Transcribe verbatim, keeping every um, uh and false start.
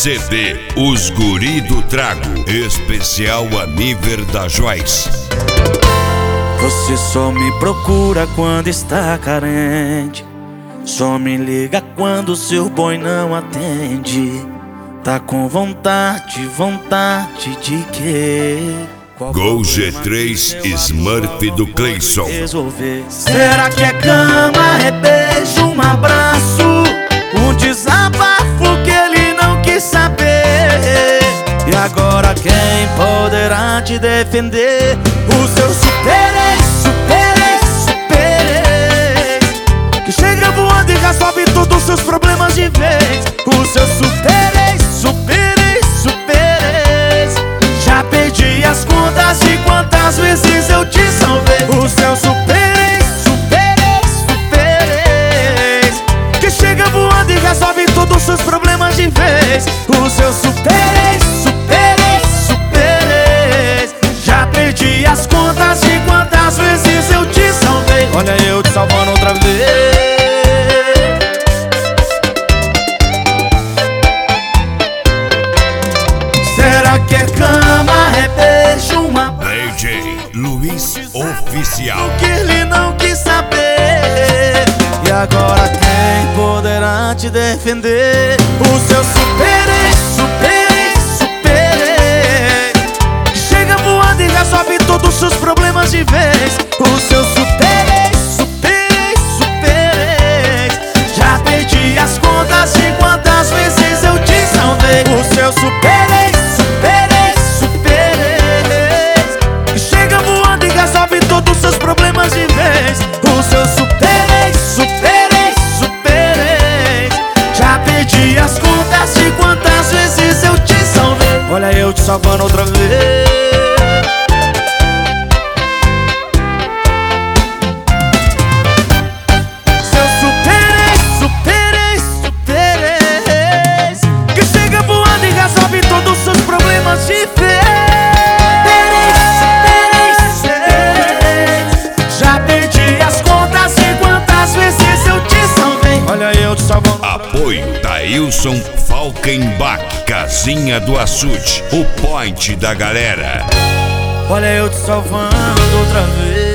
C D Os Guri do Trago, especial Aniver da Joyce. Você só me procura quando está carente, só me liga quando seu boy não atende. Tá com vontade, vontade de quê? Gol G três Smurf do Cleison. Resolver. Será que é cama, é beijo, um abraço, um desabafo que ele não quis saber? E agora quem poderá te defender? O seu super-ex, super-ex, super-ex, que chega voando e resolve todos os seus problemas de vez. O seu super-ex, super-ex, super-ex, já perdi as contas de quantas vezes eu te salvei. O seu super-ex, super-ex, super-ex, que chega voando e resolve todos os seus problemas de vez. O seu super-ex, super-ex, super-ex, já perdi as contas de quantas vezes eu te salvei. Olha eu te salvando outra vez. Será que é cama, é beijo, uma D J Luiz Oficial. que ele não quis saber? E agora quem poderá te defender? O seu super-ex, super-ex, super-ex, que chega voando e resolve todos os seus problemas de vez. O seu super-ex, super-ex, super-ex, já perdi as contas de quantas vezes eu te salvei. O seu super-ex, super-ex, super-ex, que chega voando e resolve todos os seus problemas de vez. O seu super-ex, super-ex, super-ex, já perdi as contas de quantas vezes eu te salvei. Olha eu te salvando outra vez. Seu super-ex, super-ex, super-ex, que chega voando e resolve todos os seus problemas de vez. Já perdi as contas de quantas vezes eu te salvei. Olha eu te salvando. Apoio Tailson Falkenbach, Casinha do Açude, o point da galera. Olha eu te salvando outra vez.